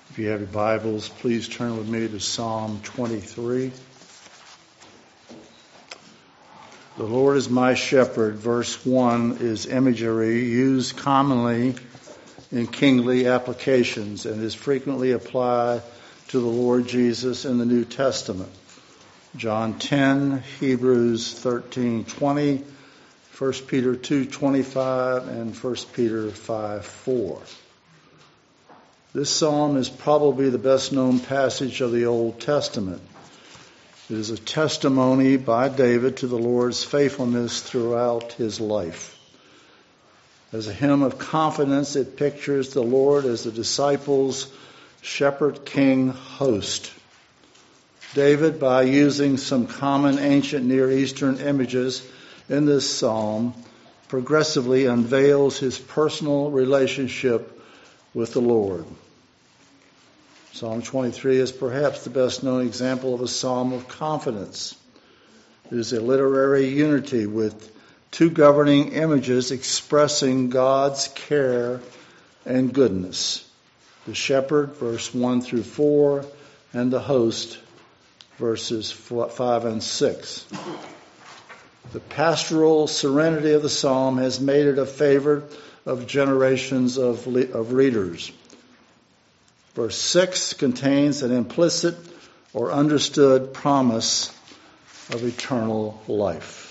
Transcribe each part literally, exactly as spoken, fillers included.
If you have your Bibles, please turn with me to Psalm twenty-three. The Lord is my shepherd, verse one, is imagery used commonly in kingly applications and is frequently applied to the Lord Jesus in the New Testament. John ten, Hebrews thirteen twenty, First Peter two twenty-five, and First Peter five four. This psalm is probably the best known passage of the Old Testament. It is a testimony by David to the Lord's faithfulness throughout his life. As a hymn of confidence, it pictures the Lord as the disciples' shepherd king host. David, by using some common ancient Near Eastern images in this psalm, progressively unveils his personal relationship with the Lord. Psalm twenty-three is perhaps the best known example of a psalm of confidence. It is a literary unity with two governing images expressing God's care and goodness. The shepherd, verse one through four, and the host, verses five and six. The pastoral serenity of the psalm has made it a favorite of generations of, le- of readers. Verse six contains an implicit or understood promise of eternal life.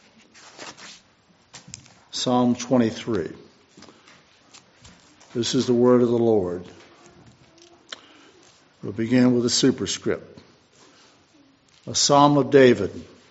Psalm twenty-three. This is the word of the Lord. We'll begin with a superscript. A psalm of David.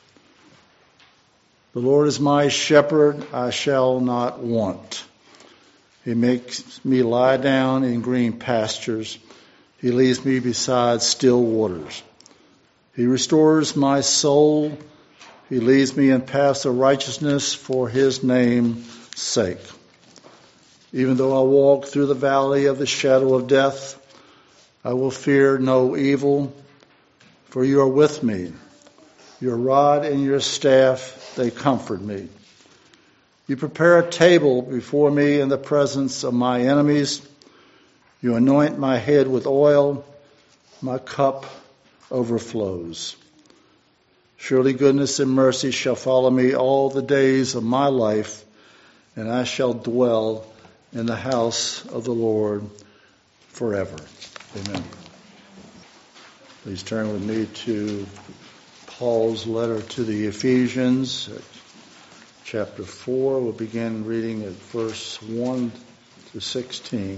The Lord is my shepherd, I shall not want. He makes me lie down in green pastures. He leads me beside still waters. He restores my soul. He leads me in paths of righteousness for his name's sake. Even though I walk through the valley of the shadow of death, I will fear no evil, for you are with me. Your rod and your staff, they comfort me. You prepare a table before me in the presence of my enemies. You anoint my head with oil. My cup overflows. Surely goodness and mercy shall follow me all the days of my life, and I shall dwell in the house of the Lord forever. Amen. Please turn with me to Paul's letter to the Ephesians, chapter four. We'll begin reading at verse one to sixteen.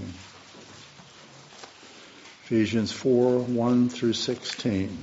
Ephesians four, one through sixteen.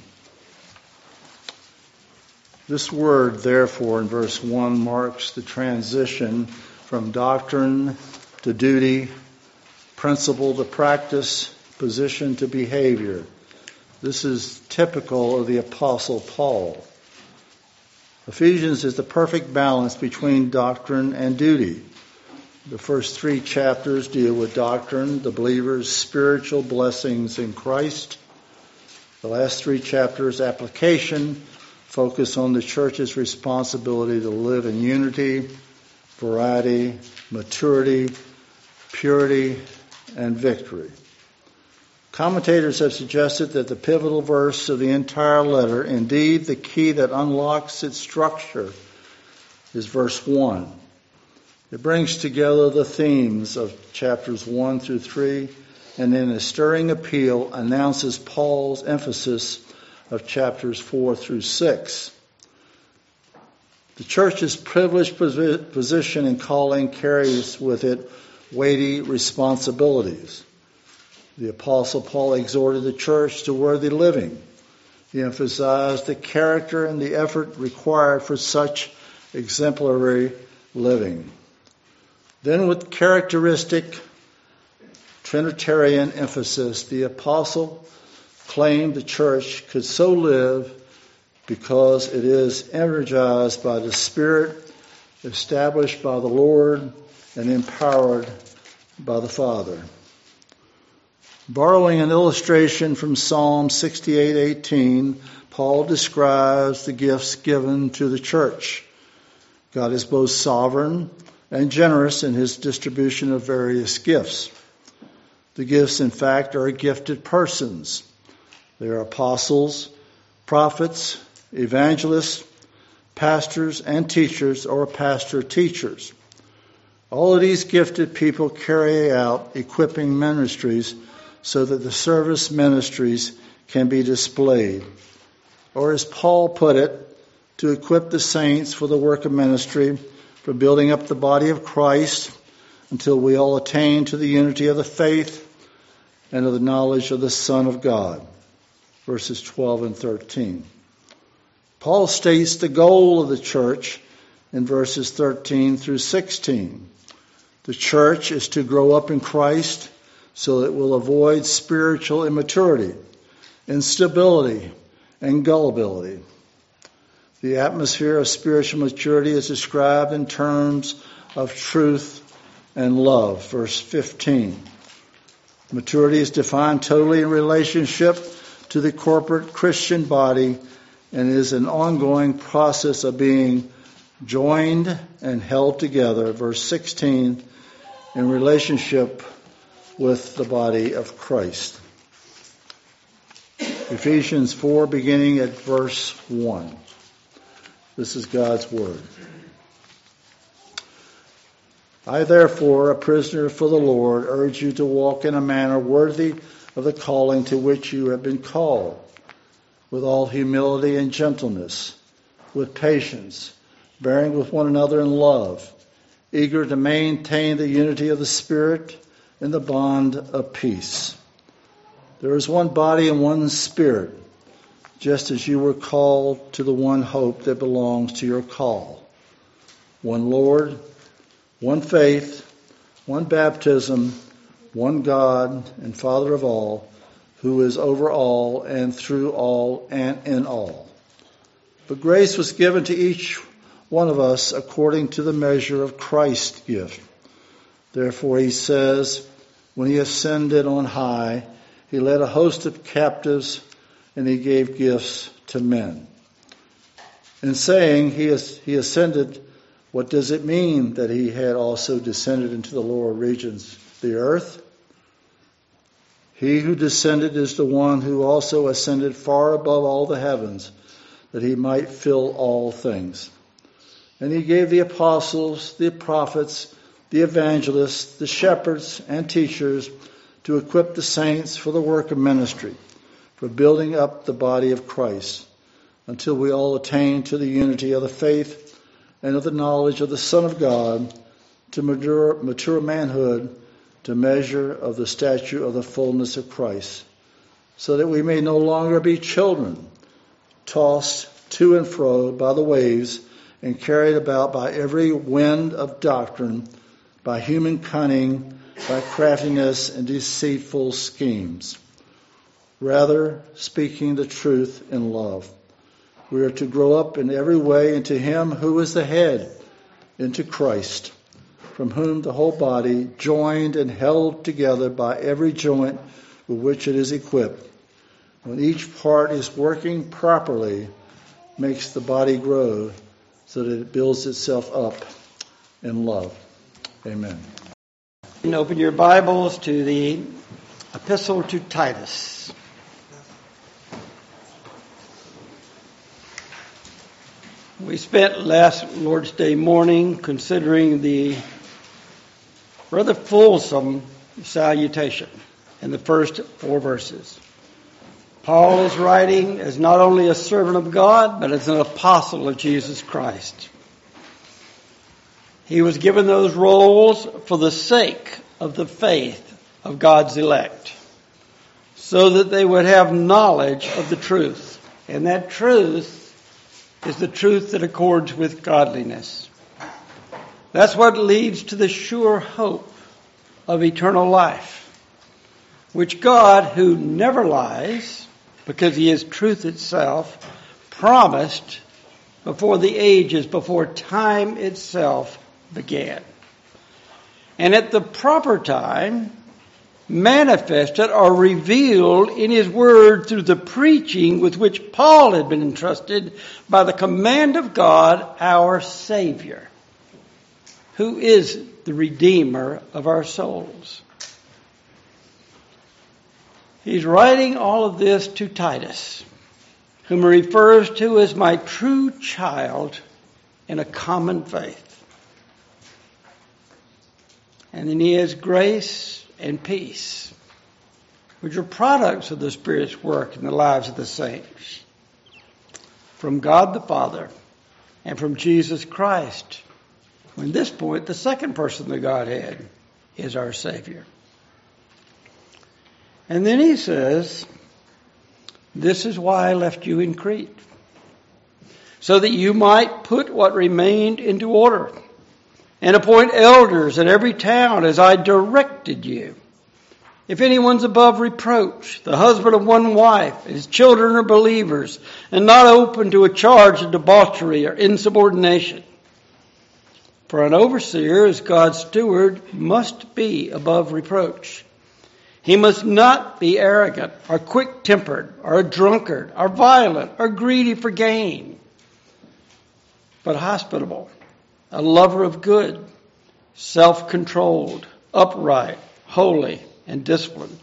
This word, therefore, in verse one marks the transition from doctrine to duty, principle to practice, position to behavior. This is typical of the Apostle Paul. Ephesians is the perfect balance between doctrine and duty. The first three chapters deal with doctrine, the believer's spiritual blessings in Christ. The last three chapters, application, focus on the church's responsibility to live in unity, variety, maturity, purity, and victory. Commentators have suggested that the pivotal verse of the entire letter, indeed the key that unlocks its structure, is verse one. It brings together the themes of chapters one through three, and in a stirring appeal announces Paul's emphasis of chapters four through six. The church's privileged position and calling carries with it weighty responsibilities. The Apostle Paul exhorted the church to worthy living. He emphasized the character and the effort required for such exemplary living. Then, with characteristic Trinitarian emphasis, the Apostle claimed the church could so live because it is energized by the Spirit, established by the Lord, and empowered by the Father. Borrowing an illustration from Psalm sixty-eight eighteen, Paul describes the gifts given to the church. God is both sovereign and generous in his distribution of various gifts. The gifts, in fact, are gifted persons. They are apostles, prophets, evangelists, pastors, and teachers, or pastor-teachers. All of these gifted people carry out equipping ministries so that the service ministries can be displayed. Or as Paul put it, to equip the saints for the work of ministry, for building up the body of Christ until we all attain to the unity of the faith and of the knowledge of the Son of God. Verses twelve and thirteen. Paul states the goal of the church in verses thirteen through sixteen. The church is to grow up in Christ so that it will avoid spiritual immaturity, instability, and gullibility. The atmosphere of spiritual maturity is described in terms of truth and love. Verse fifteen. Maturity is defined totally in relationship to the corporate Christian body and is an ongoing process of being joined and held together. Verse sixteen, in relationship with the body of Christ. Ephesians four, beginning at verse one. This is God's word. I, therefore, a prisoner for the Lord, urge you to walk in a manner worthy of the calling to which you have been called, with all humility and gentleness, with patience, bearing with one another in love, eager to maintain the unity of the Spirit in the bond of peace. There is one body and one Spirit, just as you were called to the one hope that belongs to your call. One Lord, one faith, one baptism, one God and Father of all, who is over all and through all and in all. But grace was given to each one of us according to the measure of Christ's gift. Therefore he says, when he ascended on high, he led a host of captives and he gave gifts to men. In saying he has, he ascended, what does it mean that he had also descended into the lower regions, the earth? He who descended is the one who also ascended far above all the heavens, that he might fill all things. And he gave the apostles, the prophets, the evangelists, the shepherds, and teachers to equip the saints for the work of ministry, for building up the body of Christ, until we all attain to the unity of the faith and of the knowledge of the Son of God, to mature, mature manhood, to measure of the stature of the fullness of Christ, so that we may no longer be children, tossed to and fro by the waves and carried about by every wind of doctrine, by human cunning, by craftiness and deceitful schemes. Rather, speaking the truth in love, we are to grow up in every way into him who is the head, into Christ, from whom the whole body, joined and held together by every joint with which it is equipped, when each part is working properly, makes the body grow so that it builds itself up in love. Amen. And open your Bibles to the Epistle to Titus. We spent last Lord's Day morning considering the rather fulsome salutation in the first four verses. Paul is writing as not only a servant of God, but as an apostle of Jesus Christ. He was given those roles for the sake of the faith of God's elect, so that they would have knowledge of the truth. And that truth is the truth that accords with godliness. That's what leads to the sure hope of eternal life, which God, who never lies, because he is truth itself, promised before the ages, before time itself began. And at the proper time, manifested or revealed in his word through the preaching with which Paul had been entrusted by the command of God, our Savior, who is the Redeemer of our souls. He's writing all of this to Titus, whom he refers to as my true child in a common faith. And then he has grace and peace, which are products of the Spirit's work in the lives of the saints, from God the Father and from Jesus Christ. At this point, the second person of the Godhead is our Savior. And then he says, this is why I left you in Crete, so that you might put what remained into order and appoint elders in every town as I directed you. If anyone's above reproach, the husband of one wife, his children are believers, and not open to a charge of debauchery or insubordination. For an overseer, as God's steward, must be above reproach. He must not be arrogant, or quick-tempered, or a drunkard, or violent, or greedy for gain, but hospitable, a lover of good, self-controlled, upright, holy, and disciplined.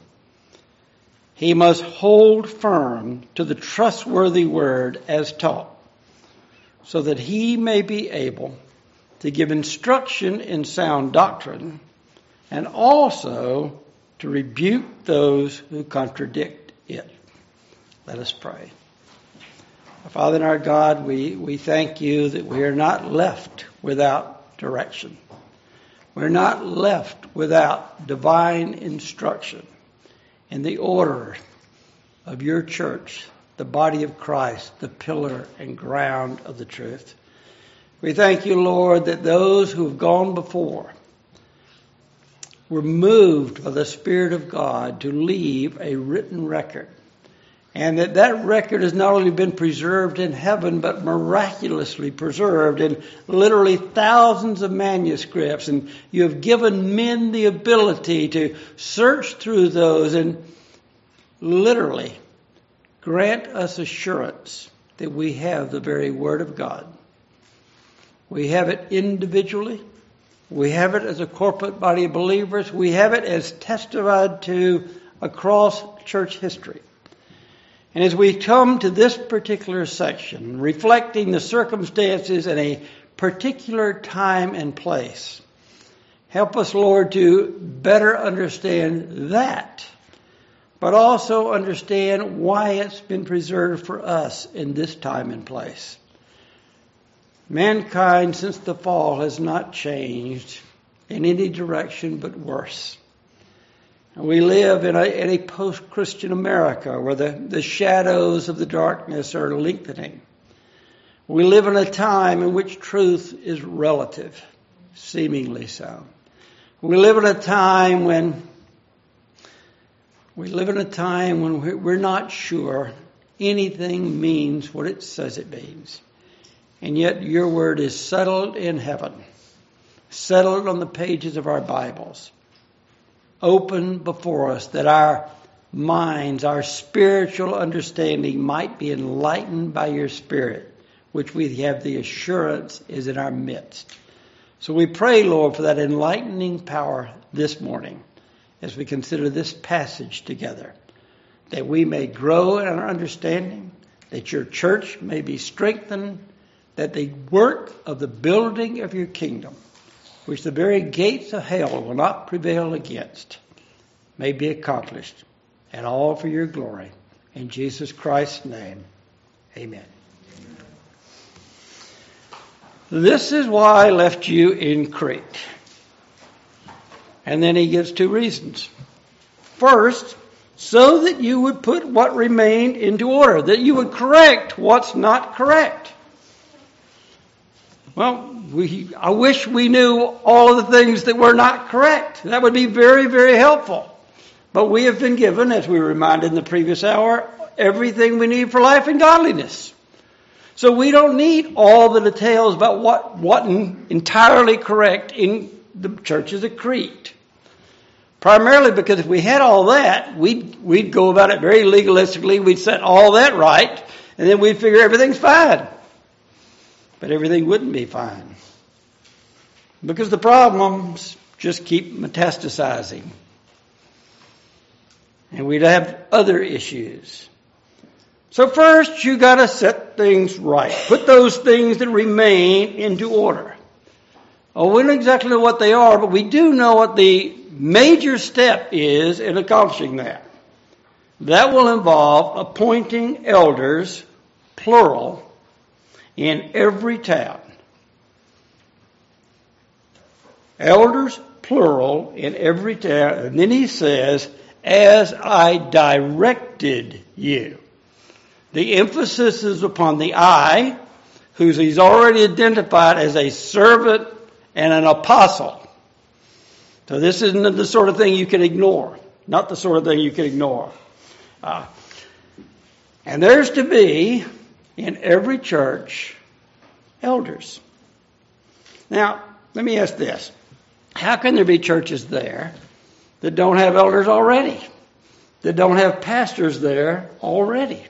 He must hold firm to the trustworthy word as taught, so that he may be able to give instruction in sound doctrine, and also to rebuke those who contradict it. Let us pray. Our Father and our God, we, we thank you that we are not left without direction. We're not left without divine instruction in the order of your church, the body of Christ, the pillar and ground of the truth. We thank you, Lord, that those who have gone before were moved by the Spirit of God to leave a written record, and that that record has not only been preserved in heaven, but miraculously preserved in literally thousands of manuscripts. And you have given men the ability to search through those and literally grant us assurance that we have the very Word of God. We have it individually. We have it as a corporate body of believers. We have it as testified to across church history. And as we come to this particular section, reflecting the circumstances in a particular time and place, help us, Lord, to better understand that, but also understand why it's been preserved for us in this time and place. Mankind, since the fall, has not changed in any direction but worse. We live in a, in a post-Christian America where the, the shadows of the darkness are lengthening. We live in a time in which truth is relative, seemingly so. We live in a time when we live in a time when we're not sure anything means what it says it means. And yet your word is settled in heaven, settled on the pages of our Bibles, open before us that our minds, our spiritual understanding might be enlightened by your Spirit, which we have the assurance is in our midst. So we pray, Lord, for that enlightening power this morning as we consider this passage together, that we may grow in our understanding, that your church may be strengthened, that the work of the building of your kingdom, which the very gates of hell will not prevail against, may be accomplished, and all for your glory. In Jesus Christ's name, amen. This is why I left you in Crete. And then he gives two reasons. First, so that you would put what remained into order, that you would correct what's not correct. Well, we, I wish we knew all of the things that were not correct. That would be very, very helpful. But we have been given, as we were reminded in the previous hour, everything we need for life and godliness. So we don't need all the details about what wasn't entirely correct in the churches of Crete. Primarily because if we had all that, we'd, we'd go about it very legalistically. We'd set all that right, and then we'd figure everything's fine. But everything wouldn't be fine. Because the problems just keep metastasizing. And we'd have other issues. So first, you got to set things right. Put those things that remain into order. Oh, we don't exactly know what they are, but we do know what the major step is in accomplishing that. That will involve appointing elders, plural, in every town. Elders, plural, in every town. And then he says, as I directed you. The emphasis is upon the I, who he's already identified as a servant and an apostle. So this isn't the sort of thing you can ignore. Not the sort of thing you can ignore. Uh, and there's to be, in every church, elders. Now, let me ask this. How can there be churches there that don't have elders already? That don't have pastors there already?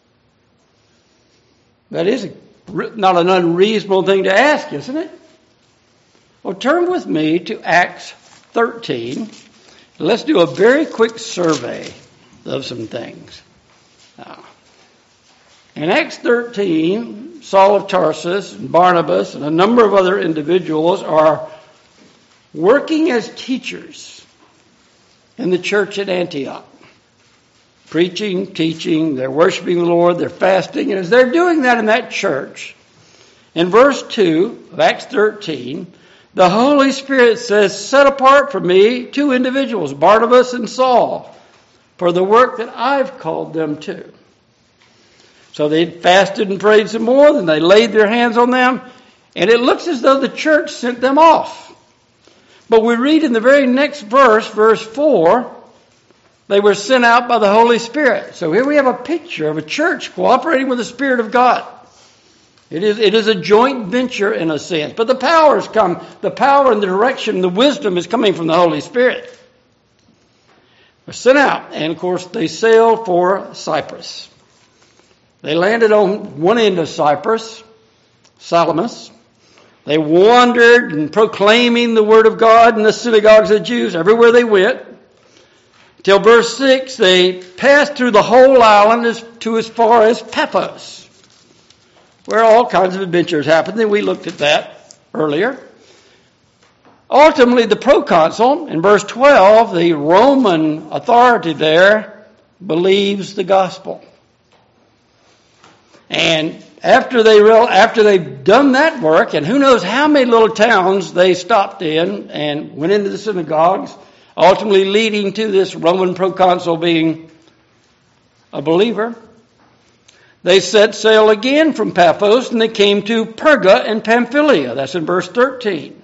That is not an unreasonable thing to ask, isn't it? Well, turn with me to Acts thirteen. Let's do a very quick survey of some things. Now, in Acts thirteen, Saul of Tarsus and Barnabas and a number of other individuals are working as teachers in the church at Antioch. Preaching, teaching, they're worshiping the Lord, they're fasting, and as they're doing that in that church, in verse two of Acts thirteen, the Holy Spirit says, set apart for me two individuals, Barnabas and Saul, for the work that I've called them to. So they fasted and prayed some more, then they laid their hands on them, and it looks as though the church sent them off. But we read in the very next verse, verse four, they were sent out by the Holy Spirit. So here we have a picture of a church cooperating with the Spirit of God. It is, it is a joint venture in a sense. But the powers come, the power and the direction, the wisdom is coming from the Holy Spirit. They're sent out, and of course they sailed for Cyprus. They landed on one end of Cyprus, Salamis. They wandered and proclaiming the word of God in the synagogues of the Jews everywhere they went. Till verse six, they passed through the whole island as, to as far as Paphos, where all kinds of adventures happened, and we looked at that earlier. Ultimately, the proconsul, in verse twelve, the Roman authority there, believes the gospel. And after they real, after they've done that work, and who knows how many little towns they stopped in and went into the synagogues, ultimately leading to this Roman proconsul being a believer, they set sail again from Paphos, and they came to Perga and Pamphylia. That's in verse thirteen.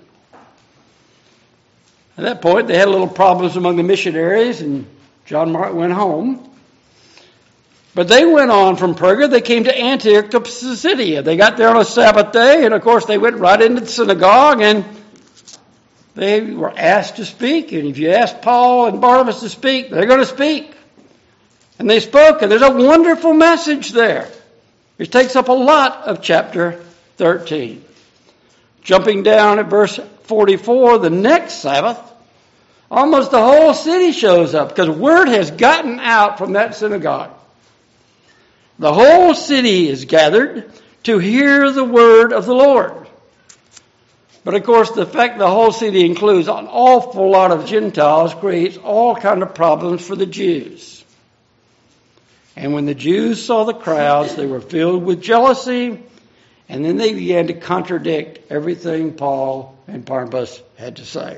At that point, they had a little problems among the missionaries, and John Mark went home. But they went on from Perga. They came to Antioch of Pisidia. They got there on a Sabbath day, and of course they went right into the synagogue, and they were asked to speak. And if you ask Paul and Barnabas to speak, they're going to speak. And they spoke, and there's a wonderful message there, which takes up a lot of chapter thirteen. Jumping down at verse forty-four, the next Sabbath, almost the whole city shows up, because word has gotten out from that synagogue. The whole city is gathered to hear the word of the Lord. But of course, the fact the whole city includes an awful lot of Gentiles creates all kinds of problems for the Jews. And when the Jews saw the crowds, they were filled with jealousy, and then they began to contradict everything Paul and Barnabas had to say.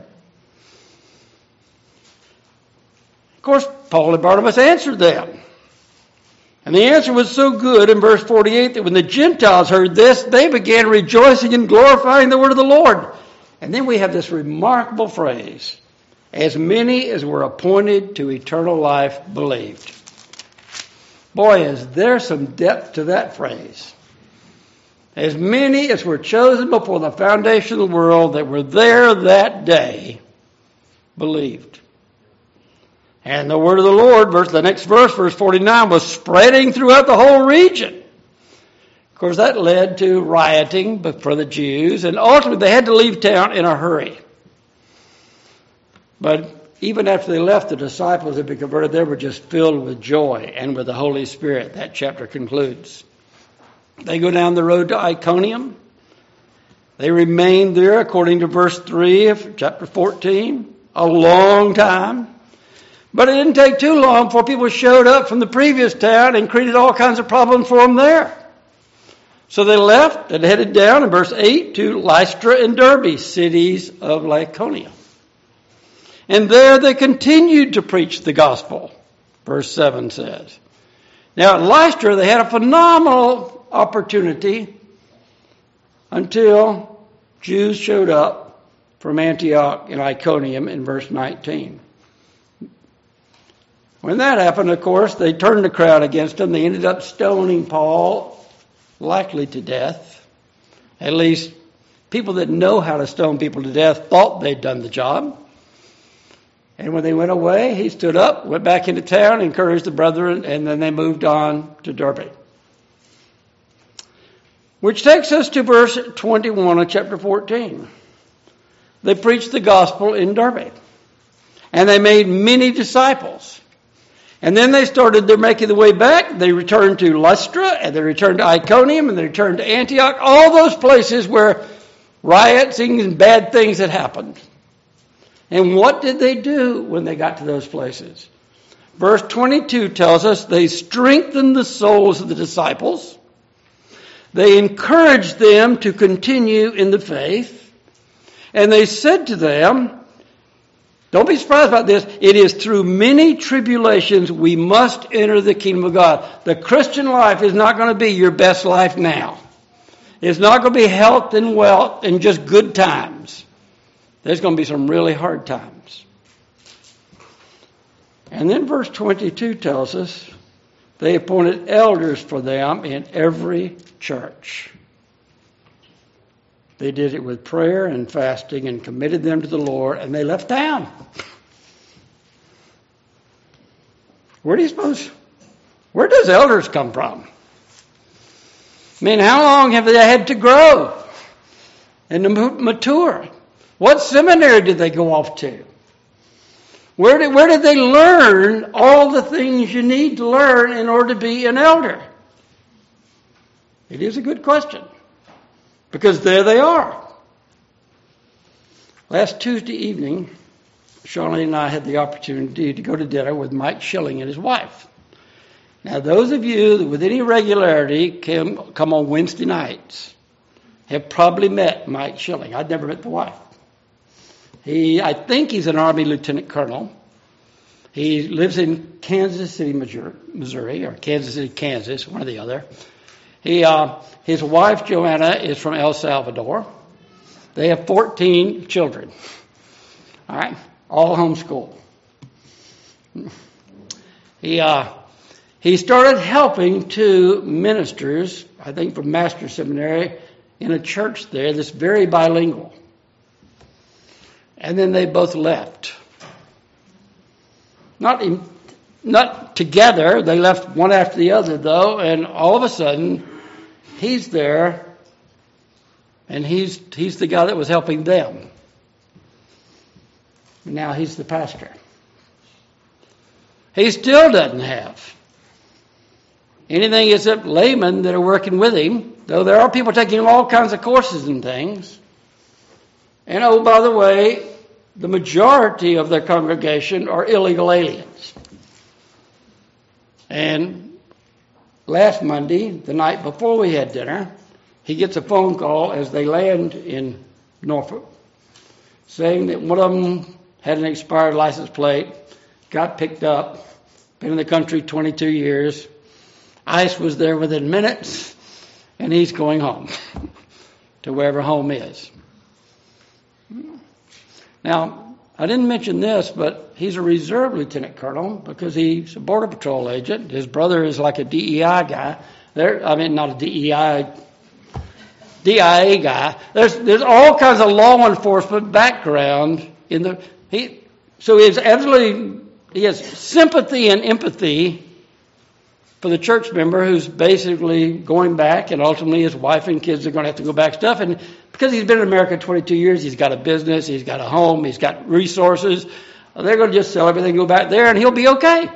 Of course, Paul and Barnabas answered them. And the answer was so good in verse forty-eight that when the Gentiles heard this, they began rejoicing and glorifying the word of the Lord. And then we have this remarkable phrase, as many as were appointed to eternal life believed. Boy, is there some depth to that phrase. As many as were chosen before the foundation of the world that were there that day believed. And the word of the Lord, verse the next verse, verse forty-nine, was spreading throughout the whole region. Of course, that led to rioting for the Jews, and ultimately they had to leave town in a hurry. But even after they left, the disciples had been converted. They were just filled with joy and with the Holy Spirit. That chapter concludes. They go down the road to Iconium. They remained there, according to verse three of chapter fourteen, a long time. But it didn't take too long before people showed up from the previous town and created all kinds of problems for them there. So they left and headed down in verse eight to Lystra and Derbe, cities of Lycaonia. And there they continued to preach the gospel, verse seven says. Now at Lystra they had a phenomenal opportunity until Jews showed up from Antioch and Iconium in verse nineteen. When that happened, of course, they turned the crowd against him. They ended up stoning Paul, likely to death. At least people that know how to stone people to death thought they'd done the job. And when they went away, he stood up, went back into town, encouraged the brethren, and then they moved on to Derbe. Which takes us to verse twenty-one of chapter fourteen. They preached the gospel in Derbe. And they made many disciples. And then they started their making the way back. They returned to Lystra, and they returned to Iconium, and they returned to Antioch. All those places where riots and bad things had happened. And what did they do when they got to those places? Verse twenty-two tells us they strengthened the souls of the disciples. They encouraged them to continue in the faith. And they said to them, don't be surprised about this, it is through many tribulations we must enter the kingdom of God. The Christian life is not going to be your best life now. It's not going to be health and wealth and just good times. There's going to be some really hard times. And then verse twenty-two tells us they appointed elders for them in every church. They did it with prayer and fasting and committed them to the Lord, and they left town. Where do you suppose, where does elders come from? I mean, how long have they had to grow and to mature? What seminary did they go off to? Where did, where did they learn all the things you need to learn in order to be an elder? It is a good question. Because there they are. Last Tuesday evening, Charlene and I had the opportunity to go to dinner with Mike Schilling and his wife. Now, those of you that with any regularity come, come on Wednesday nights have probably met Mike Schilling. I'd never met the wife. He, I think he's an Army lieutenant colonel. He lives in Kansas City, Missouri, or Kansas City, Kansas, one or the other. He, uh, his wife, Joanna, is from El Salvador. They have fourteen children. All right, all homeschooled. He, uh, he started helping two ministers, I think from Master Seminary, in a church there that's very bilingual. And then they both left. Not in, not together. They left one after the other, though, and all of a sudden, he's there, and he's he's the guy that was helping them. Now he's the pastor. He still doesn't have anything except laymen that are working with him, though there are people taking all kinds of courses and things. And oh, by the way, the majority of their congregation are illegal aliens. And last Monday, the night before we had dinner, he gets a phone call as they land in Norfolk, saying that one of them had an expired license plate, got picked up, been in the country twenty-two years. ICE was there within minutes, and he's going home to wherever home is. Now, I didn't mention this, but he's a reserve lieutenant colonel because he's a border patrol agent. His brother is like a D E I guy. There, I mean, not a D E I, D I A guy. There's there's all kinds of law enforcement background in the he. So he has absolutely he has sympathy and empathy for the church member who's basically going back, and ultimately his wife and kids are going to have to go back stuff. And because he's been in America twenty-two years, he's got a business, he's got a home, he's got resources. they're going to just sell everything, go back there, and he'll be okay.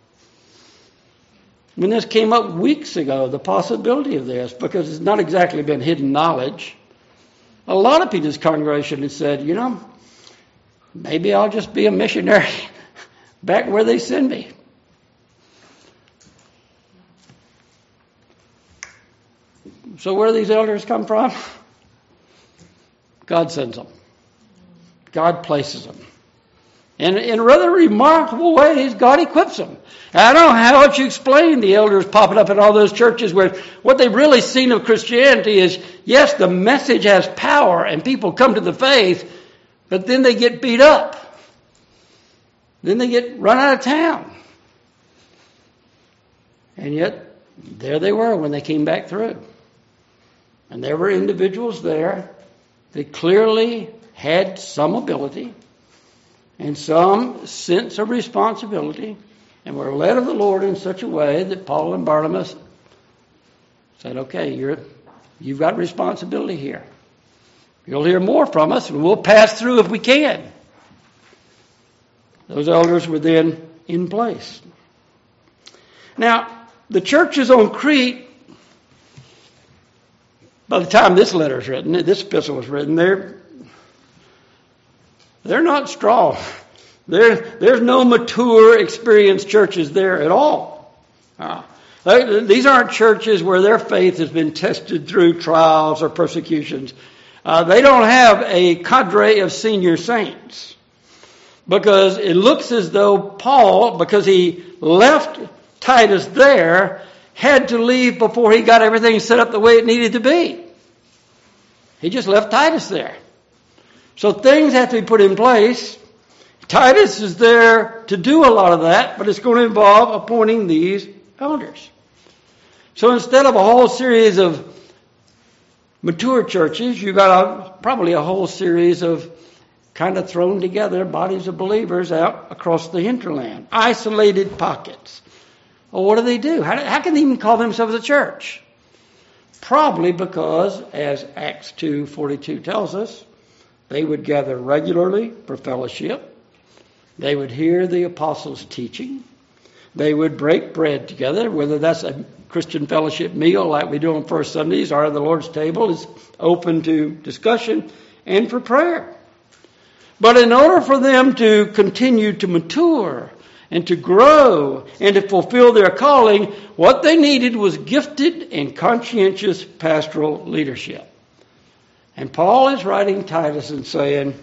When this came up weeks ago, the possibility of this, because it's not exactly been hidden knowledge, a lot of Peter's congregation had said, you know, maybe I'll just be a missionary back where they send me. So where do these elders come from? God sends them. God places them. And in rather remarkable ways, God equips them. I don't know how else you explain the elders popping up in all those churches where what they've really seen of Christianity is, yes, the message has power and people come to the faith, but then they get beat up. Then they get run out of town. And yet, there they were when they came back through. And there were individuals there that clearly had some ability and some sense of responsibility and were led of the Lord in such a way that Paul and Barnabas said, okay, you're, you've got responsibility here. You'll hear more from us and we'll pass through if we can. Those elders were then in place. Now, the churches on Crete, by the time this letter is written, this epistle was written, they're, they're not strong. There, there's no mature, experienced churches there at all. Uh, they, these aren't churches where their faith has been tested through trials or persecutions. Uh, they don't have a cadre of senior saints. Because it looks as though Paul, because he left Titus there, had to leave before he got everything set up the way it needed to be. He just left Titus there. So things have to be put in place. Titus is there to do a lot of that, but it's going to involve appointing these elders. So instead of a whole series of mature churches, you've got a, probably a whole series of kind of thrown together bodies of believers out across the hinterland. Isolated pockets. Well, what do they do? How, how can they even call themselves a church? Probably because, as Acts two forty-two tells us, they would gather regularly for fellowship. They would hear the apostles' teaching. They would break bread together, whether that's a Christian fellowship meal like we do on first Sundays or the Lord's table is open to discussion and for prayer. But in order for them to continue to mature and to grow and to fulfill their calling, what they needed was gifted and conscientious pastoral leadership. And Paul is writing Titus and saying,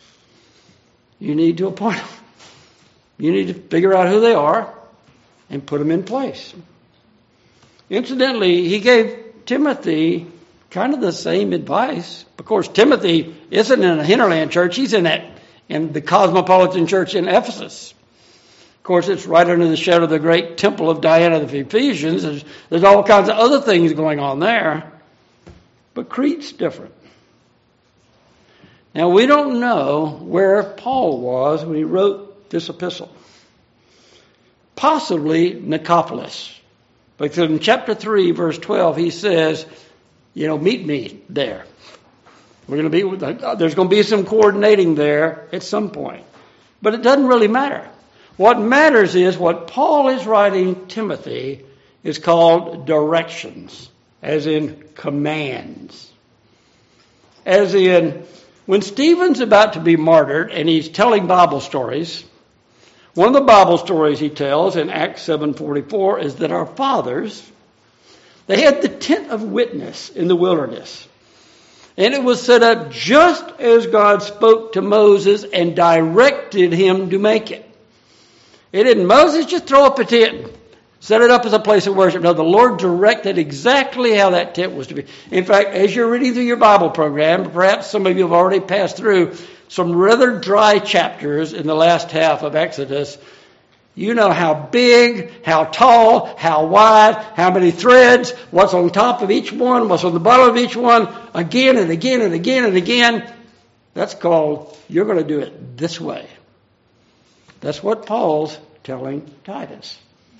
you need to appoint them. You need to figure out who they are and put them in place. Incidentally, he gave Timothy kind of the same advice. Of course, Timothy isn't in a hinterland church. He's in that in the cosmopolitan church in Ephesus. Of course, it's right under the shadow of the great temple of Diana of the Ephesians. There's, there's all kinds of other things going on there. But Crete's different. Now, we don't know where Paul was when he wrote this epistle. Possibly Nicopolis. Because in chapter three, verse twelve, he says, you know, meet me there. We're going to be, there's going to be some coordinating there at some point. But it doesn't really matter. What matters is what Paul is writing Timothy is called directions, as in commands. As in, when Stephen's about to be martyred and he's telling Bible stories, one of the Bible stories he tells in Acts seven forty-four is that our fathers, they had the tent of witness in the wilderness. And it was set up just as God spoke to Moses and directed him to make it. It didn't, Moses, just throw up a tent, set it up as a place of worship. No, the Lord directed exactly how that tent was to be. In fact, as you're reading through your Bible program, perhaps some of you have already passed through some rather dry chapters in the last half of Exodus. You know how big, how tall, how wide, how many threads, what's on top of each one, what's on the bottom of each one, again and again and again and again. That's called, you're going to do it this way. That's what Paul's telling Titus.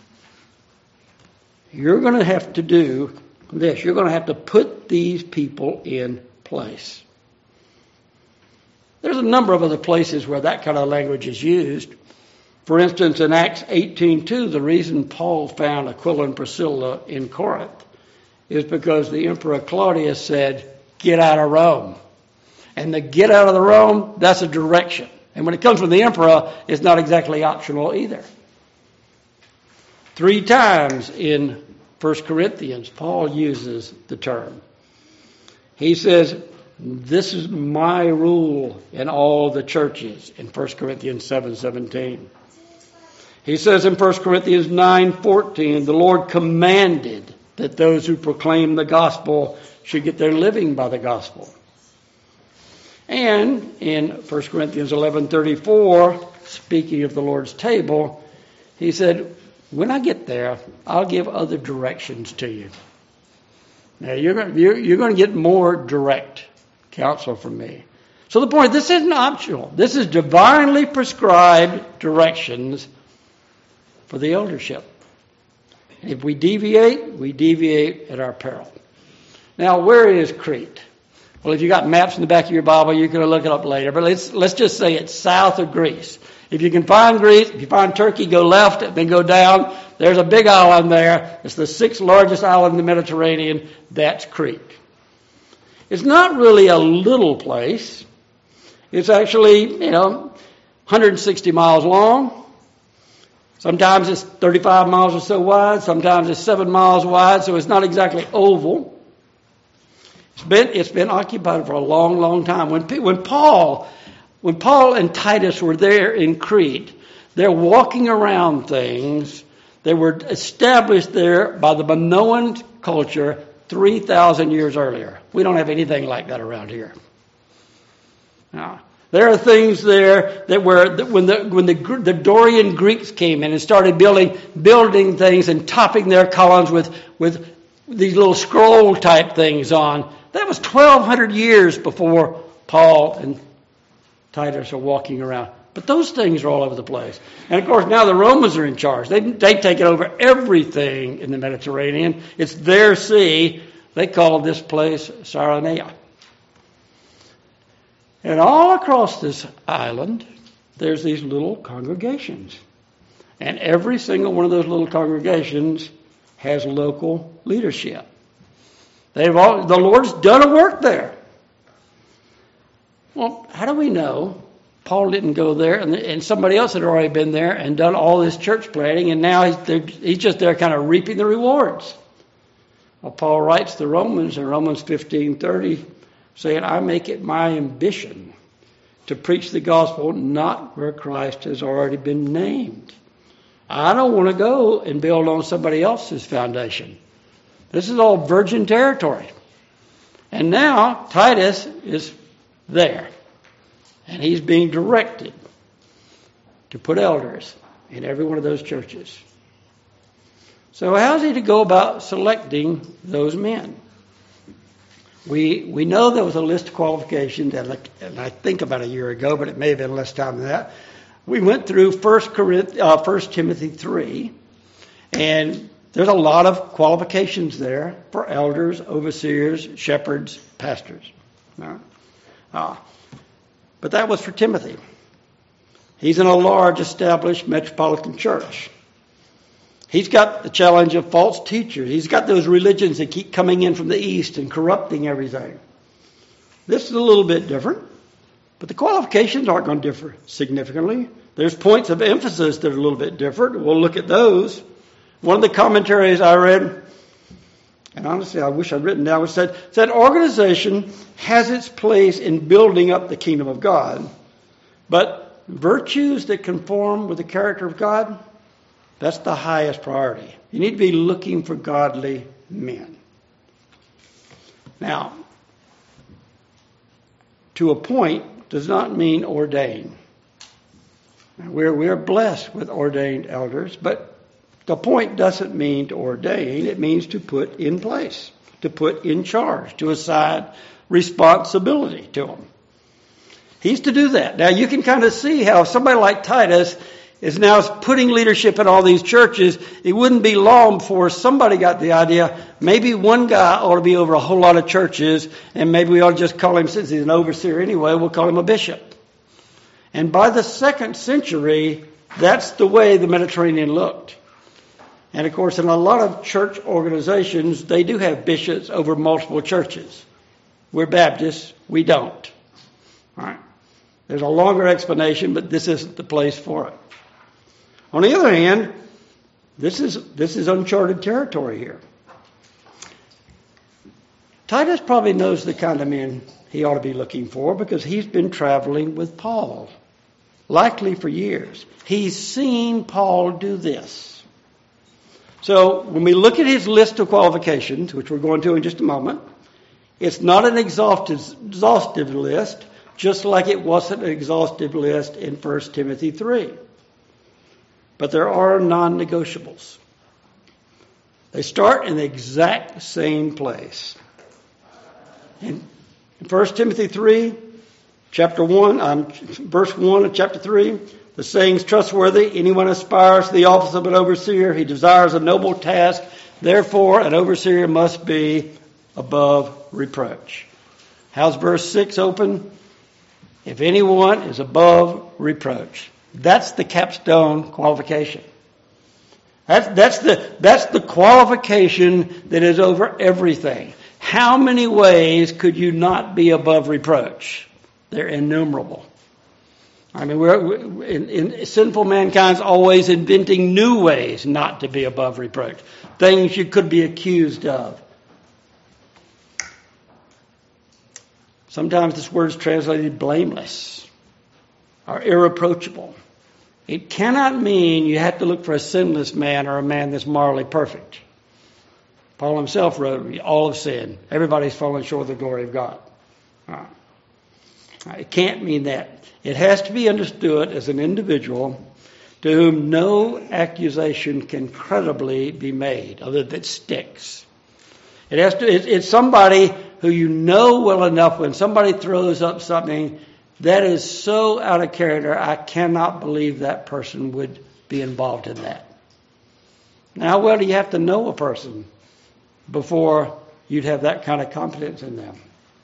You're going to have to do this. You're going to have to put these people in place. There's a number of other places where that kind of language is used. For instance, in Acts eighteen two, the reason Paul found Aquila and Priscilla in Corinth is because the Emperor Claudius said, get out of Rome. And the get out of the Rome, that's a direction. And when it comes from the emperor, it's not exactly optional either. Three times in First Corinthians, Paul uses the term. He says, this is my rule in all the churches in First Corinthians seven seventeen. He says in First Corinthians nine fourteen, the Lord commanded that those who proclaim the gospel should get their living by the gospel. And in First Corinthians eleven thirty-four, speaking of the Lord's table, he said, when I get there, I'll give other directions to you. Now, you're going, you're, you're going to get more direct counsel from me. So the point, this isn't optional. This is divinely prescribed directions for the eldership. And if we deviate, we deviate at our peril. Now, where is Crete? Well, if you got maps in the back of your Bible, you can look it up later. But let's let's just say it's south of Greece. If you can find Greece, if you find Turkey, go left and then go down. There's a big island there. It's the sixth largest island in the Mediterranean. That's Crete. It's not really a little place. It's actually, you know, one hundred sixty miles long. Sometimes it's thirty-five miles or so wide. Sometimes it's seven miles wide. So it's not exactly oval. It's been it's been occupied for a long, long time. When when Paul when Paul and Titus were there in Crete, they're walking around things that were established there by the Minoan culture three thousand years earlier. We don't have anything like that around here. Now, there are things there that were that when the when the the Dorian Greeks came in and started building building things and topping their columns with with these little scroll type things on. That was twelve hundred years before Paul and Titus are walking around. But those things are all over the place. And of course now the Romans are in charge. They they've taken over everything in the Mediterranean. It's their sea. They call this place Cyrenaica. And all across this island, there's these little congregations. And every single one of those little congregations has local leadership. They've all, the Lord's done a work there. Well, how do we know Paul didn't go there and, and somebody else had already been there and done all this church planting, and now he's, he's just there kind of reaping the rewards? Well, Paul writes to the Romans in Romans fifteen thirty, saying, I make it my ambition to preach the gospel not where Christ has already been named. I don't want to go and build on somebody else's foundation. This is all virgin territory. And now Titus is there. And he's being directed to put elders in every one of those churches. So how's he to go about selecting those men? We we know there was a list of qualifications, and, and I think about a year ago, but it may have been less time than that. We went through First Corinthians, uh, First Timothy three, and there's a lot of qualifications there for elders, overseers, shepherds, pastors. Uh, uh, but that was for Timothy. He's in a large, established metropolitan church. He's got the challenge of false teachers. He's got those religions that keep coming in from the east and corrupting everything. This is a little bit different, but the qualifications aren't going to differ significantly. There's points of emphasis that are a little bit different. We'll look at those. One of the commentaries I read, and honestly I wish I'd written down, said, said organization has its place in building up the kingdom of God, but virtues that conform with the character of God, that's the highest priority. You need to be looking for godly men. Now, to appoint does not mean ordain. Now, we're, we're blessed with ordained elders, but the point doesn't mean to ordain. It means to put in place, to put in charge, to assign responsibility to them. He's to do that. Now, you can kind of see how somebody like Titus is now putting leadership in all these churches. It wouldn't be long before somebody got the idea, maybe one guy ought to be over a whole lot of churches, and maybe we ought to just call him, since he's an overseer anyway, we'll call him a bishop. And by the second century, that's the way the Mediterranean looked. And of course, in a lot of church organizations, they do have bishops over multiple churches. We're Baptists, we don't. All right. There's a longer explanation, but this isn't the place for it. On the other hand, this is this is uncharted territory here. Titus probably knows the kind of men he ought to be looking for because he's been traveling with Paul, likely for years. He's seen Paul do this. So when we look at his list of qualifications, which we're going to in just a moment, it's not an exhaustive, exhaustive list, just like it wasn't an exhaustive list in First Timothy three. But there are non-negotiables. They start in the exact same place. In First Timothy three, chapter one, um, verse one of chapter three, the saying's trustworthy. Anyone aspires to the office of an overseer, he desires a noble task. Therefore, an overseer must be above reproach. How's verse six open? If anyone is above reproach. That's the capstone qualification. That's, that's, the, that's the qualification that is over everything. How many ways could you not be above reproach? They're innumerable. I mean, we're, in, in sinful mankind's always inventing new ways not to be above reproach. Things you could be accused of. Sometimes this word is translated blameless or irreproachable. It cannot mean you have to look for a sinless man or a man that's morally perfect. Paul himself wrote, all have sinned. Everybody's fallen short of the glory of God. Right. It can't mean that. It has to be understood as an individual to whom no accusation can credibly be made, other than it sticks. It has to. It, it's somebody who you know well enough when somebody throws up something that is so out of character, I cannot believe that person would be involved in that. Now, how well do you have to know a person before you'd have that kind of confidence in them?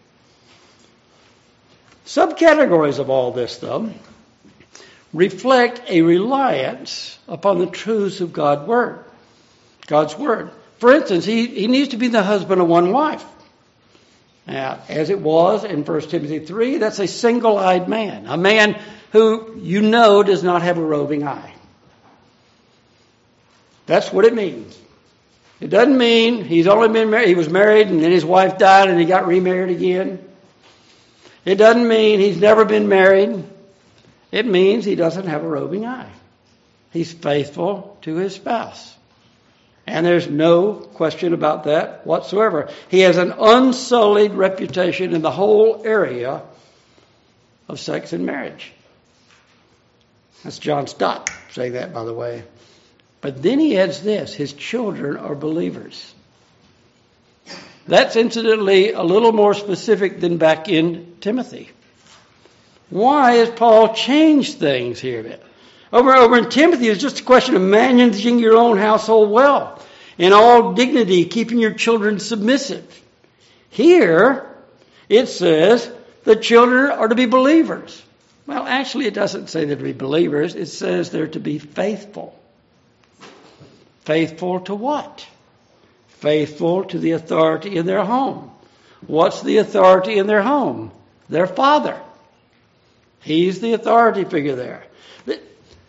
Subcategories of all this, though, reflect a reliance upon the truths of God's word. God's word. For instance, he, he needs to be the husband of one wife. Now, as it was in First Timothy three, that's a single-eyed man. A man who you know does not have a roving eye. That's what it means. It doesn't mean he's only been married, he was married and then his wife died and he got remarried again. It doesn't mean he's never been married. It means he doesn't have a roving eye. He's faithful to his spouse. And there's no question about that whatsoever. He has an unsullied reputation in the whole area of sex and marriage. That's John Stott saying that, by the way. But then he adds this, his children are believers. That's incidentally a little more specific than back in Timothy. Why has Paul changed things here a bit? Over, over in Timothy, it's just a question of managing your own household well. In all dignity, keeping your children submissive. Here, it says the children are to be believers. Well, actually, it doesn't say they're to be believers. It says they're to be faithful. Faithful to what? Faithful to the authority in their home. What's the authority in their home? Their father. He's the authority figure there. The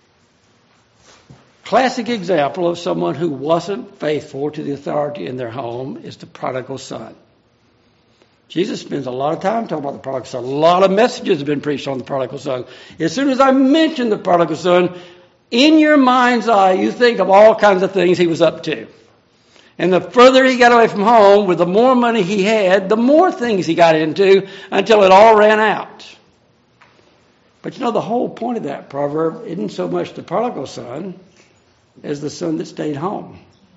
classic example of someone who wasn't faithful to the authority in their home is the prodigal son. Jesus spends a lot of time talking about the prodigal son. A lot of messages have been preached on the prodigal son. As soon as I mention the prodigal son, in your mind's eye, you think of all kinds of things he was up to. And the further he got away from home, with the more money he had, the more things he got into until it all ran out. But you know, the whole point of that proverb isn't so much the prodigal son as the son that stayed home.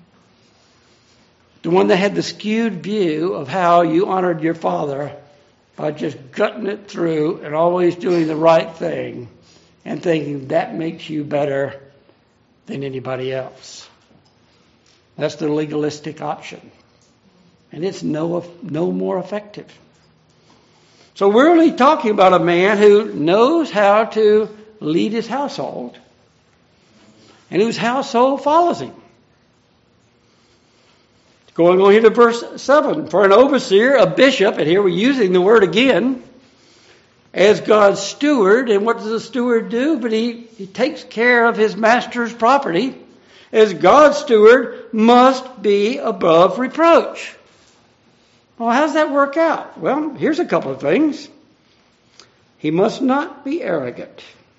The one that had the skewed view of how you honored your father by just gutting it through and always doing the right thing and thinking that makes you better than anybody else. That's the legalistic option. And it's no, no more effective. So we're really talking about a man who knows how to lead his household and whose household follows him. Going on here to verse seven. For an overseer, a bishop, and here we're using the word again, as God's steward. And what does a steward do? But he, he takes care of his master's property. As God's steward, must be above reproach. Well, how does that work out? Well, here's a couple of things. He must not be arrogant.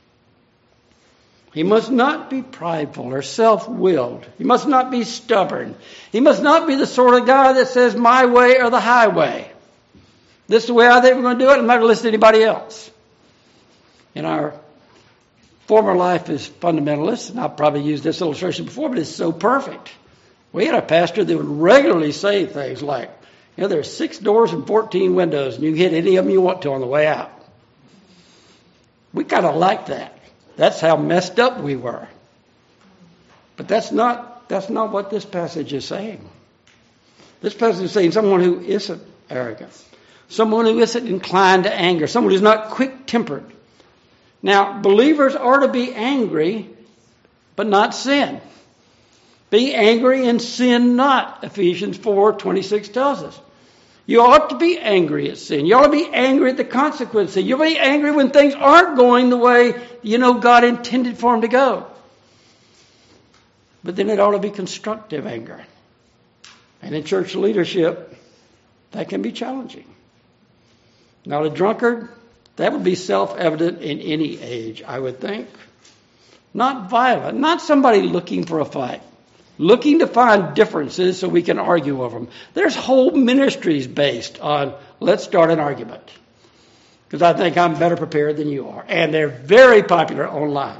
He must not be prideful or self-willed. He must not be stubborn. He must not be the sort of guy that says, my way or the highway. This is the way I think we're going to do it. I'm not going to listen to anybody else. In our former life as fundamentalists, and I've probably used this illustration before, but it's so perfect. We had a pastor that would regularly say things like, you know, there's six doors and fourteen windows, and you can hit any of them you want to on the way out. We kind of like that. That's how messed up we were. But that's not that's not what this passage is saying. This passage is saying someone who isn't arrogant, someone who isn't inclined to anger, someone who's not quick-tempered. Now, believers are to be angry, but not sin. Be angry and sin not, Ephesians four twenty-six tells us. You ought to be angry at sin. You ought to be angry at the consequences. You'll be angry when things aren't going the way you know God intended for them to go. But then it ought to be constructive anger. And in church leadership, that can be challenging. Not a drunkard, that would be self-evident in any age, I would think. Not violent, not somebody looking for a fight. Looking to find differences so we can argue over them. There's whole ministries based on let's start an argument. Because I think I'm better prepared than you are. And they're very popular online.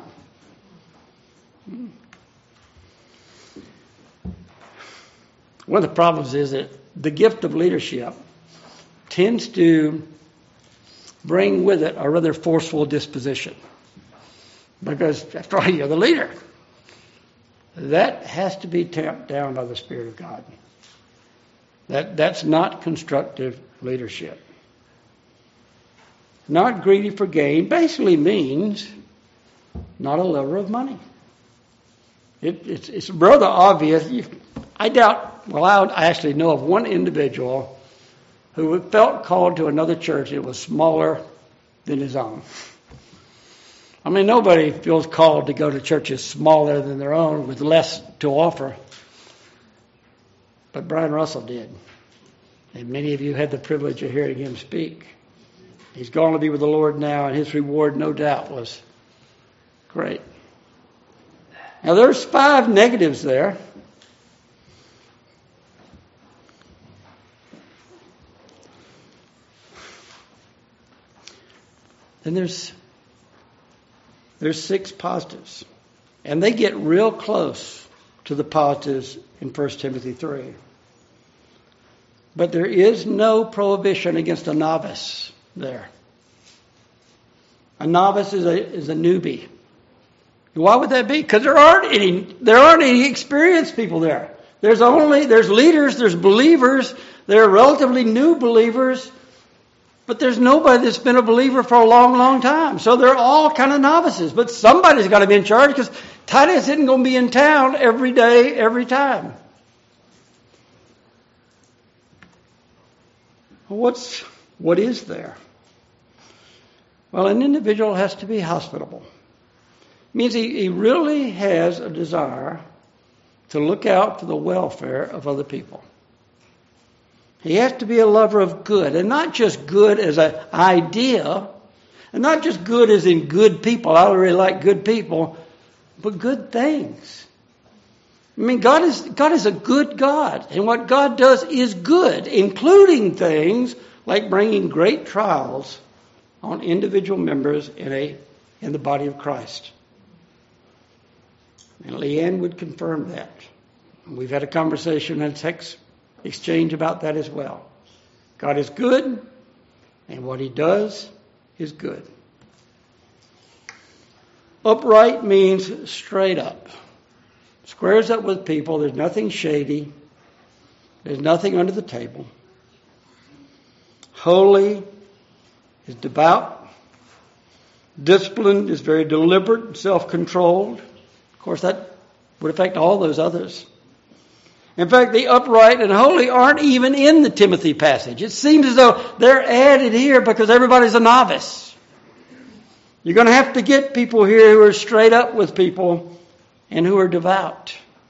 One of the problems is that the gift of leadership tends to bring with it a rather forceful disposition. Because after all, you're the leader. That has to be tamped down by the Spirit of God. That, that's not constructive leadership. Not greedy for gain basically means not a lover of money. It, it's, it's rather obvious. You, I doubt, well, I, I actually know of one individual who felt called to another church that was smaller than his own. I mean, nobody feels called to go to churches smaller than their own with less to offer. But Brian Russell did. And many of you had the privilege of hearing him speak. He's gone to be with the Lord now, and his reward, no doubt, was great. Now, there's five negatives there. And there's There's six positives. And they get real close to the positives in First Timothy three. But there is no prohibition against a novice there. A novice is a, is a newbie. Why would that be? Because there aren't any there aren't any experienced people there. There's only there's leaders, there's believers, there are relatively new believers. But there's nobody that's been a believer for a long, long time. So they're all kind of novices. But somebody's got to be in charge because Titus isn't going to be in town every day, every time. What's, what is there? Well, an individual has to be hospitable. It means he, he really has a desire to look out for the welfare of other people. He has to be a lover of good, and not just good as an idea, and not just good as in good people. I really like good people, but good things. I mean, God is God is a good God, and what God does is good, including things like bringing great trials on individual members in a in the body of Christ. And Leanne would confirm that. We've had a conversation and text exchange about that as well. God is good, and what he does is good. Upright means straight up. Squares up with people. There's nothing shady. There's nothing under the table. Holy is devout. Discipline is very deliberate, self-controlled. Of course, that would affect all those others. In fact, the upright and holy aren't even in the Timothy passage. It seems as though they're added here because everybody's a novice. You're going to have to get people here who are straight up with people and who are devout.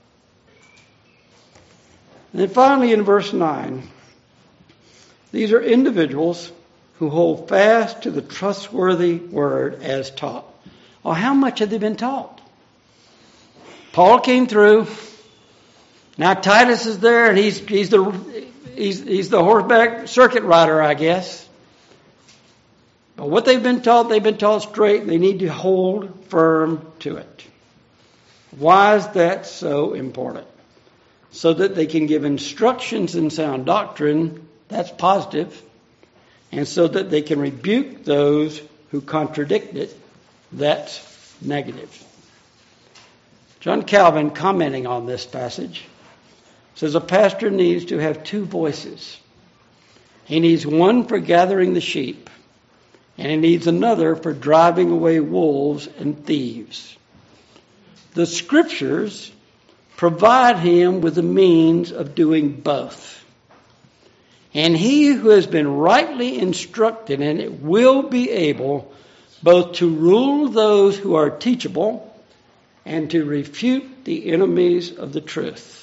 And then finally in verse nine, these are individuals who hold fast to the trustworthy word as taught. Well, how much have they been taught? Paul came through. Now Titus is there, and he's he's the he's he's the horseback circuit rider, I guess. But what they've been taught, they've been taught straight, and they need to hold firm to it. Why is that so important? So that they can give instructions in sound doctrine, that's positive, and so that they can rebuke those who contradict it, that's negative. John Calvin, commenting on this passage, says a pastor needs to have two voices. He needs one for gathering the sheep, and he needs another for driving away wolves and thieves. The Scriptures provide him with the means of doing both. And he who has been rightly instructed in it will be able both to rule those who are teachable and to refute the enemies of the truth.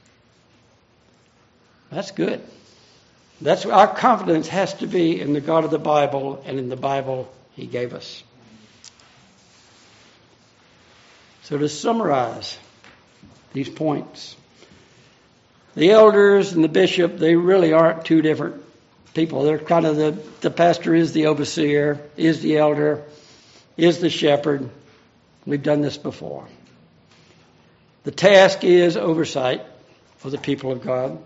That's good. That's our confidence has to be in the God of the Bible and in the Bible He gave us. So to summarize these points, the elders and the bishop, they really aren't two different people. They're kind of the, the pastor is the overseer, is the elder, is the shepherd. We've done this before. The task is oversight for the people of God.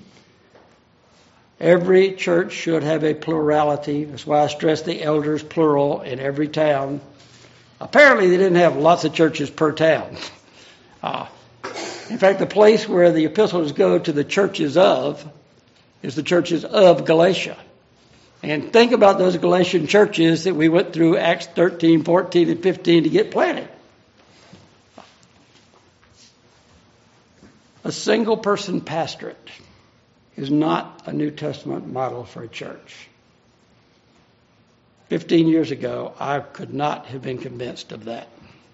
Every church should have a plurality. That's why I stress the elders plural in every town. Apparently they didn't have lots of churches per town. Uh, in fact, the place where the epistles go to the churches of is the churches of Galatia. And think about those Galatian churches that we went through Acts thirteen, fourteen, and fifteen to get planted. A single person pastorate is not a New Testament model for a church. Fifteen years ago, I could not have been convinced of that.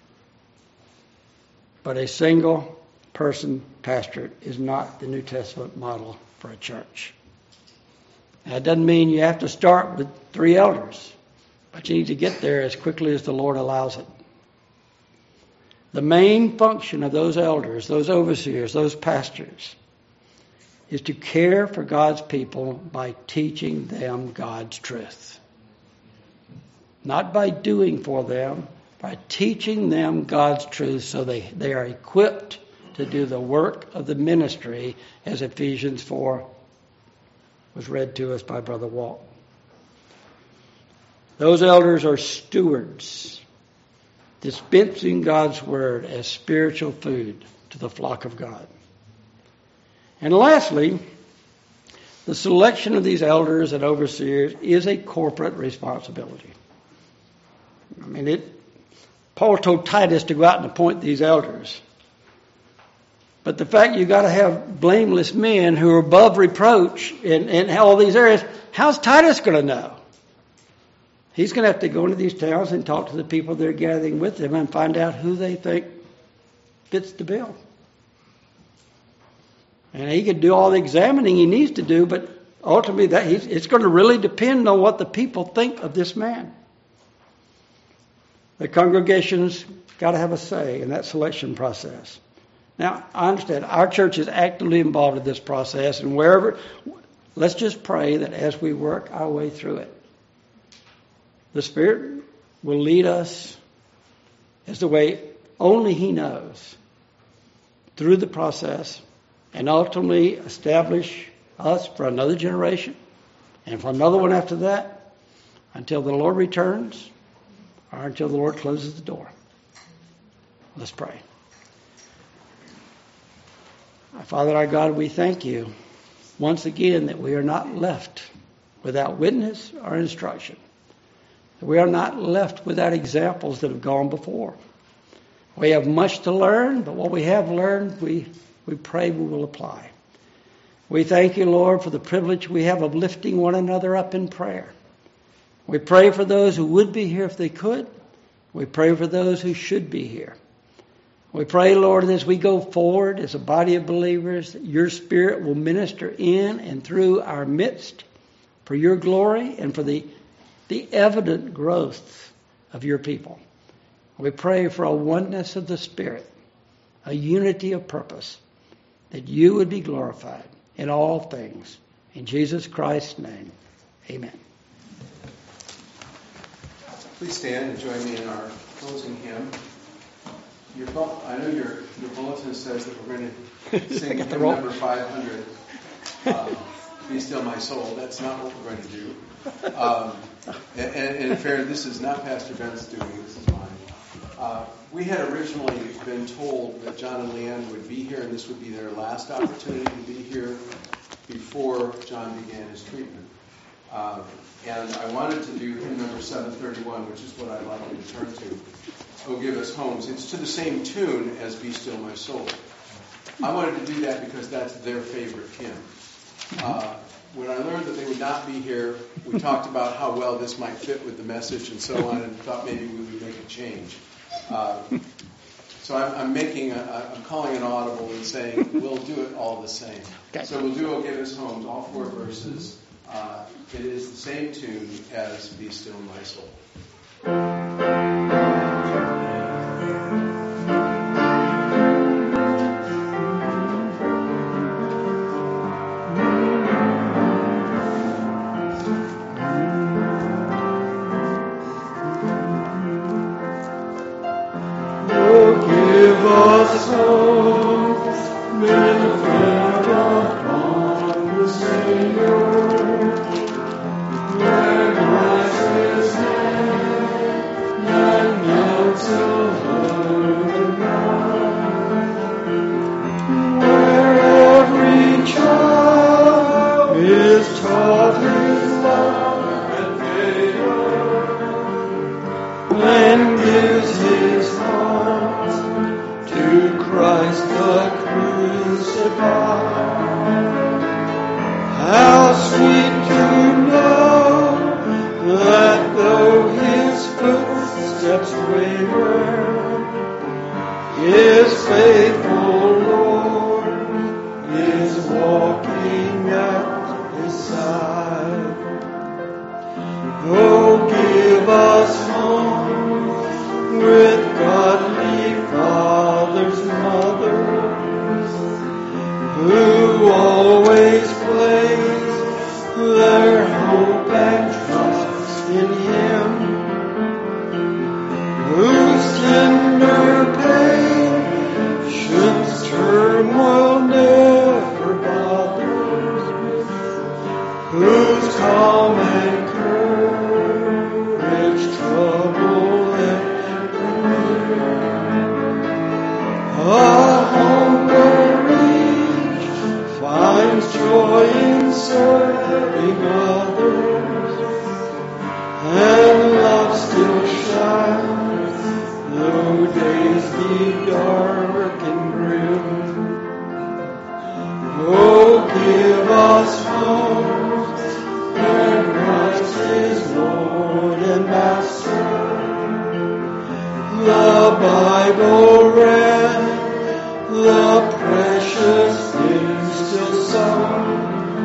But a single person pastorate is not the New Testament model for a church. That doesn't mean you have to start with three elders, but you need to get there as quickly as the Lord allows it. The main function of those elders, those overseers, those pastors, is to care for God's people by teaching them God's truth. Not by doing for them, by teaching them God's truth so they, they are equipped to do the work of the ministry as Ephesians four was read to us by Brother Walt. Those elders are stewards, dispensing God's word as spiritual food to the flock of God. And lastly, the selection of these elders and overseers is a corporate responsibility. I mean, it, Paul told Titus to go out and appoint these elders. But the fact you've got to have blameless men who are above reproach in, in all these areas, how's Titus going to know? He's going to have to go into these towns and talk to the people that are gathering with him and find out who they think fits the bill. And he can do all the examining he needs to do, but ultimately that he's, it's going to really depend on what the people think of this man. The congregation's got to have a say in that selection process. Now, I understand our church is actively involved in this process, and wherever, let's just pray that as we work our way through it, the Spirit will lead us as the way only He knows through the process and ultimately establish us for another generation and for another one after that until the Lord returns or until the Lord closes the door. Let's pray. Our Father, our God, we thank you once again that we are not left without witness or instruction. We are not left without examples that have gone before. We have much to learn, but what we have learned, we, we pray we will apply. We thank you, Lord, for the privilege we have of lifting one another up in prayer. We pray for those who would be here if they could. We pray for those who should be here. We pray, Lord, as we go forward as a body of believers, that your Spirit will minister in and through our midst for your glory and for the, the evident growth of your people. We pray for a oneness of the Spirit, a unity of purpose, that you would be glorified in all things. In Jesus Christ's name, amen. Please stand and join me in our closing hymn. Your, I know your, your bulletin says that we're going to sing hymn roll. number five hundred, uh, Be Still My Soul. That's not what we're going to do. Um, and, and in fairness, this is not Pastor Ben's doing, this is mine. Uh, we had originally been told that John and Leanne would be here, and this would be their last opportunity to be here before John began his treatment. Uh, and I wanted to do hymn number seven thirty-one, which is what I'd like you to turn to. Oh, Give Us Homes. It's to the same tune as Be Still My Soul. I wanted to do that because that's their favorite hymn. Uh, when I learned that they would not be here, we talked about how well this might fit with the message and so on, and thought maybe we would make a change. Uh, so I'm, I'm making, a, I'm calling an audible and saying we'll do it all the same. So we'll do Oh Give Us Homes, all four verses. Uh, it is the same tune as Be Still My Soul. Give us hope, men fed upon the Savior, where Christ is dead, and melts alone the night, where every child is taught His love and favor, and gives his heart to Christ the crucified. How sweet to know that though his footsteps waver, his faithful Lord is walking at his side. Oh, give us home with godly fathers, mothers, who always place their hope and trust in Him, whose tender patience turmoil never bothers, whose calm and courage trouble ever near. A home where each finds joy in serving others, and love still shines though days be dark and grim. Oh, give us hope where Christ is Lord and Master, the Bible read, the precious things still sung,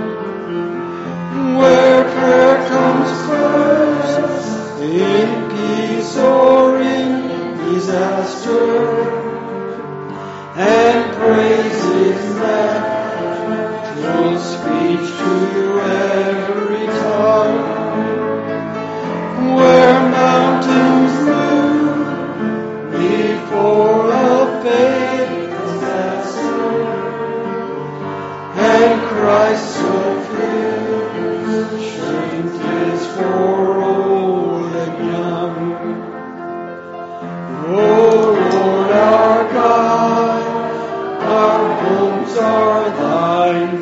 where prayer comes first in peace or in disaster, and praise is natural speech to every tongue, where mountains move before a faithful Master, and Christ fulfills strength is for old and young. Oh Lord our God, our homes are thine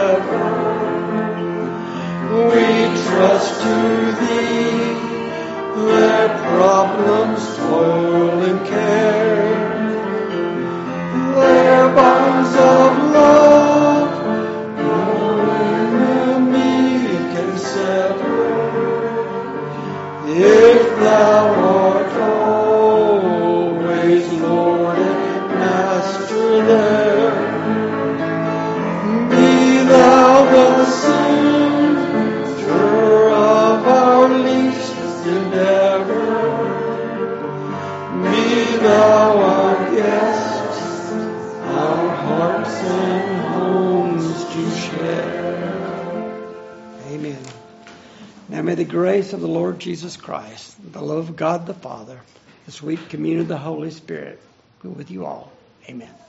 forever. We trust to thee Master there. Be thou the center of our least endeavor. Be thou our guest, our hearts and homes to share. Amen. Now may the grace of the Lord Jesus Christ, the love of God the Father, the sweet communion of the Holy Spirit be with you all. Amen.